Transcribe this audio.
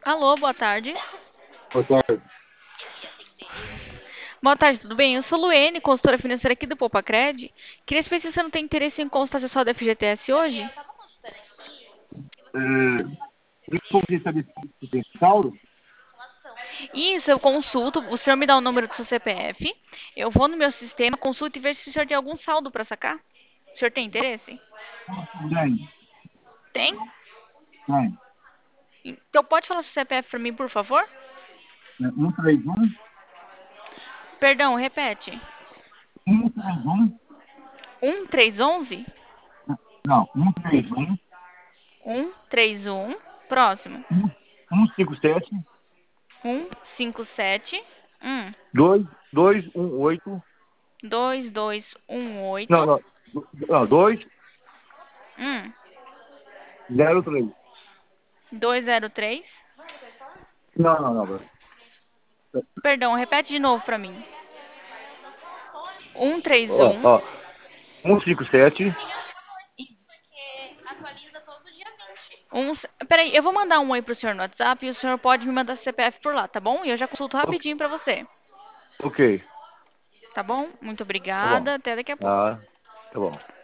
Alô, boa tarde. Boa tarde. Boa tarde, tudo bem? Eu sou Luene, consultora financeira aqui do Popacred. Queria saber se você não tem interesse em consultar acessório da FGTS hoje? E como você sabe se tem saldo? Isso, eu consulto. O senhor me dá o número do seu CPF. Eu vou no meu sistema, consulto e vejo se o senhor tem algum saldo para sacar. O senhor tem interesse? Tem, Tem? tem. Então pode falar seu CPF para mim, por favor? 131, Perdão, repete. 131, 1311? não, 131, 131. Próximo. 157, 157. 2218, 2218. não, não, não, 1. 203. 203. Não, não, não. Perdão, repete de novo pra mim. Ó, 131. ó, 157, Peraí, eu vou mandar um oi pro senhor no WhatsApp e o senhor pode me mandar CPF por lá, tá bom? E eu já consulto ok, rapidinho pra você. ok, Tá bom? Muito tá bom. obrigada. Até daqui a pouco. Ah, tá bom.